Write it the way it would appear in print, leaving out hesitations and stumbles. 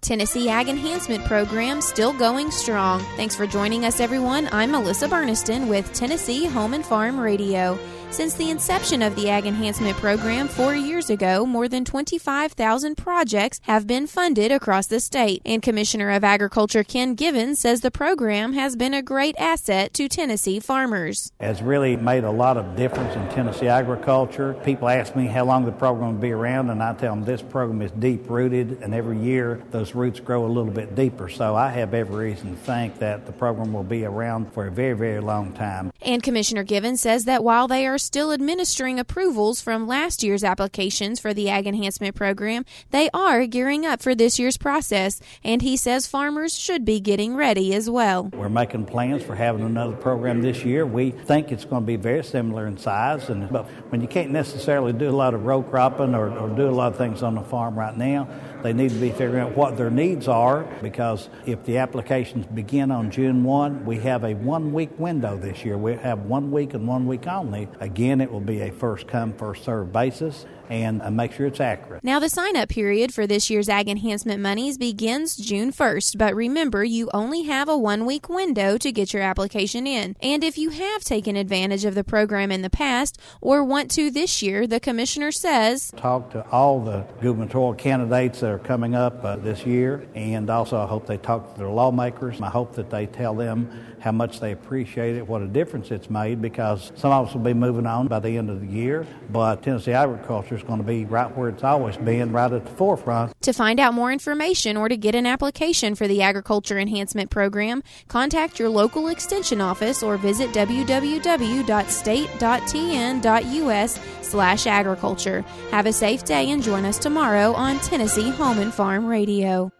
Tennessee Ag Enhancement Program still going strong. Thanks for joining us, everyone. I'm Melissa Burniston with Tennessee Home and Farm Radio. Since the inception of the Ag Enhancement Program 4 years ago, more than 25,000 projects have been funded across the state, and Commissioner of Agriculture Ken Givens says the program has been a great asset to Tennessee farmers. It's really made a lot of difference in Tennessee agriculture. People ask me how long the program will be around, and I tell them this program is deep-rooted, and every year those roots grow a little bit deeper. So I have every reason to think that the program will be around for a very, very long time. And Commissioner Givens says that while they are still administering approvals from last year's applications for the Ag Enhancement Program, they are gearing up for this year's process, and he says farmers should be getting ready as well. We're making plans for having another program this year. We think it's going to be very similar in size, but when you can't necessarily do a lot of row cropping or do a lot of things on the farm right now, they need to be figuring out what their needs are, because if the applications begin on June 1, we have a 1-week window this year. We have 1 week and 1 week only. Again, it will be a first-come, first-served basis, and make sure it's accurate. Now, the sign-up period for this year's Ag Enhancement monies begins June 1st, but remember, you only have a 1-week window to get your application in. And if you have taken advantage of the program in the past or want to this year, the Commissioner says, talk to all the gubernatorial candidates that are coming up this year, and also I hope they talk to their lawmakers. I hope that they tell them how much they appreciate it, what a difference it's made, because some of us will be moving on by the end of the year, but Tennessee agriculture is going to be right where it's always been, right at the forefront. To find out more information or to get an application for the Agriculture Enhancement Program, contact your local extension office or visit www.state.tn.us/agriculture. Have a safe day and join us tomorrow on Tennessee Home and Farm Radio.